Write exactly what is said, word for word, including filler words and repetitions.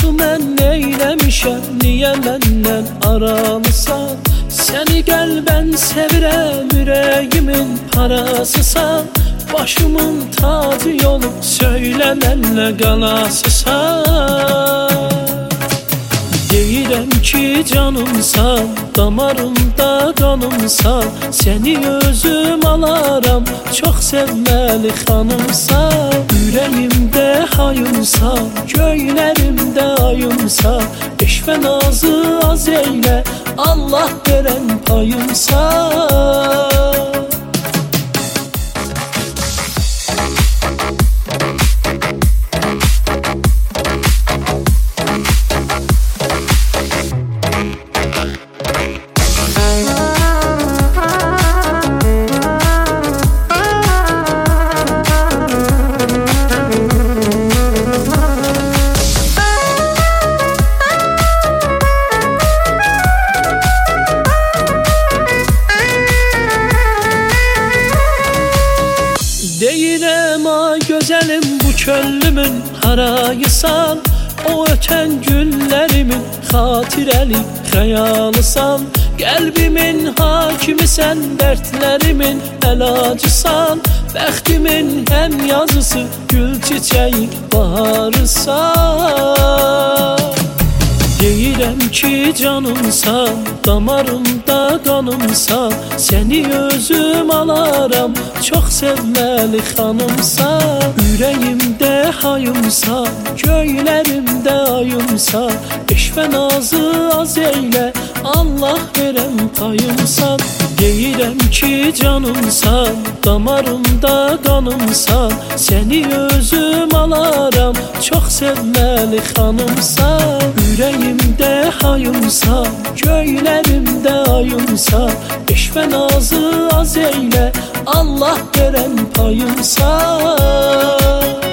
Axı mən neyləmişəm, niyə məndən aralısan? Səni qəlbən sevirəm, ürəyimin parasısan. Başımın tacı olub, söylə mənlə qalasısan. Deyirəm ki canımsan, damarımda qanımsan. Səni özüm alaram, çox sevməli xanımsan. Ürəyimdə hayımsan, göylərimdə ayımsan. Eşvə nazı az eylə, Allah verən payımsan. Deyirəm ay gözəlim, bu köllümün harayısan. O ötən günlərimin xatirəli xəyalısan. Qəlbimin hakimisən, dərdlərimin əlacısan. Bəxtimin həm yazısı, gül çiçəyi baharısan. Deyirəm ki canımsan, damarımda qanımsan. Səni özüm alaram, çox sevməli xanımsan. Ürəyimdə hayımsan, göylərimdə ayımsan. Eşvə nazı az eylə, Allah verən payımsan. Deyirəm ki canımsan, damarımda qanımsan. Səni özüm alaram, çox sevməli xanımsan. Ürəyimdə hayımsan, göylərimdə ayımsan. Eşvə nazı az eylə, Allah verən payımsan.